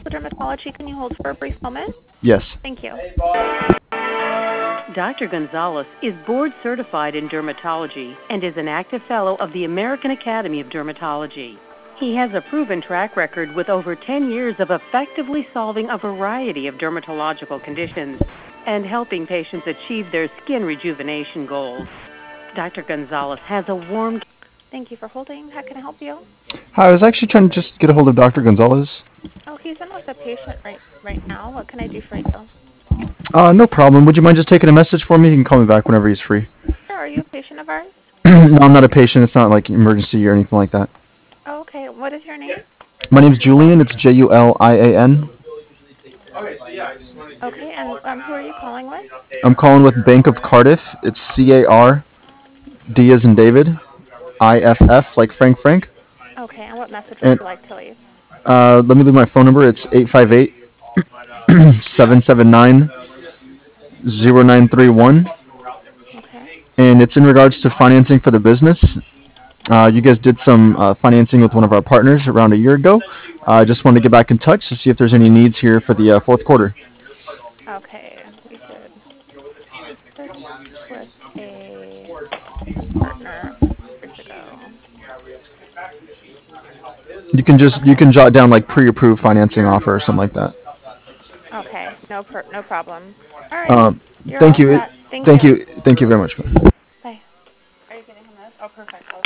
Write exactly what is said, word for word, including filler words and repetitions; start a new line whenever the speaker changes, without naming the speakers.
Alpha Dermatology. Can you hold for a brief moment?
Yes.
Thank you.
Doctor Gonzalez is board certified in dermatology and is an active fellow of the American Academy of Dermatology. He has a proven track record with over ten years of effectively solving a variety of dermatological conditions and helping patients achieve their skin rejuvenation goals. Doctor Gonzalez has a warm...
Thank you for holding. How can I help you?
Hi, I was actually trying to just get a hold of Doctor Gonzalez.
Oh, he's in with a patient right right now. What can I do for you?
Uh, no problem. Would you mind just taking a message for me? You can call me back whenever he's free.
Sure. Are you a patient of ours?
No, I'm not a patient. It's not like emergency or anything like that.
Oh, okay. What is your name?
My name's Julian. It's J U L I A N.
Okay, and um, who are you calling with?
I'm calling with Bank of Cardiff. It's C A R D as in David, I F F like Frank Frank.
Okay, and what message would
And
you like to leave?
uh, let me leave my phone number. It's eight five eight, seven seven nine, zero nine three one.
Okay.
And it's in regards to financing for the business. Uh, you guys did some uh, financing with one of our partners around a year ago. I uh, just wanted to get back in touch to see if there's any needs here for the uh, fourth quarter.
Okay, we did this with a partner years ago.
You can just you
Okay.
can jot down like pre-approved financing offer or something like that.
Okay, no per no problem. All right,
Um,
you're
thank
all
you.
set. Thank
Thank
you.
you. Thank you very much.
Bye. Are you getting him this? Oh, perfect.